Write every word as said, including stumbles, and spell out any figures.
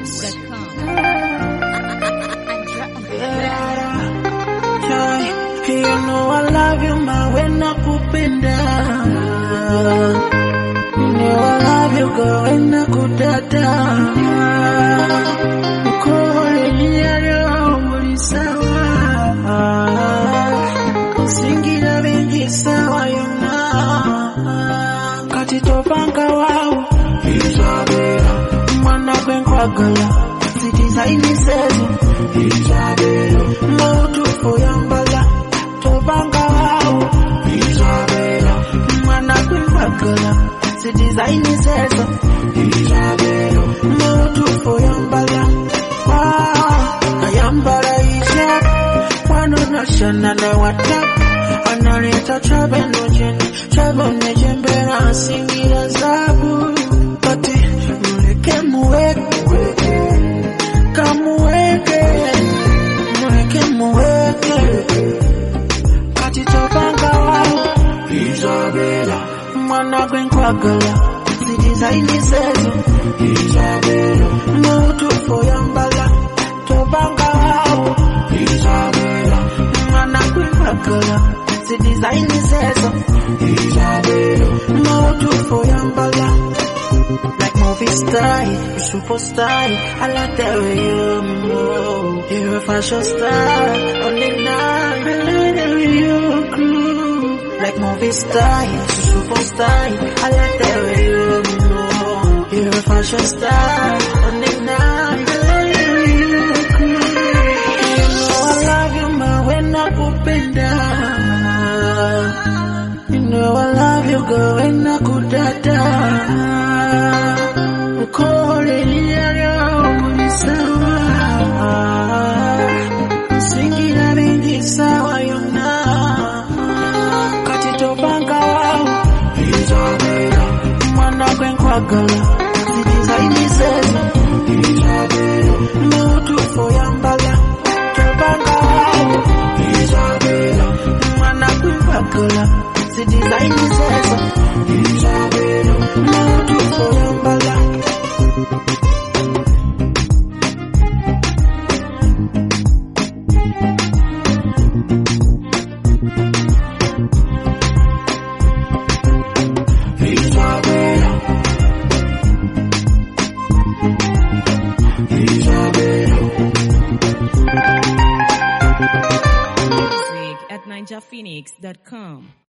phoenix dot com. You know I love you ma when nakupenda. You know I love you girl when nakutata. Ukole niyo muri sawa. Kusingira bengi sawa yona. Kati topanga wao Isabella mwana kwenkwagala sitizaini sezo Isabella Mautu foyambala topanga wao Isabella mwana kwenkwagala sitizaini sezo Isabella Mautu foyambala Kayambala isya Wano nashana na watap Analeta trabe nojeni Trabe nejembera asingira zabu Pati muleke muweke Kamuweke Muleke muweke Kati topanga wao Isabella Mwana kwenkwagala Sitizaini sezo Isabella Mautu foyambala Topanga wao Isabella Mwana kwenkwagala Sitizaini sezo Isabella Mautu foyambala Like movie star, you superstar. I like the way you move. You're a fashion star. On the night, I like the way you groove. Like movie star, you superstar. I like the way you move. You're a fashion star. On the night, I like the way you groove. You know I love you, ma when nakupenda. You know I love you, girl when nakutata. Ukole niyo muri sawa. Singira bengi sawa yona. Kati topanga wao Isabella mwana kwenkwagala sitizaini sezo Isabella Mautu foyambala topanga wao Isabella mwana kwenkwagala sitizaini sezo Isabella Mautu foyambala Music at ninja phoenix dot com.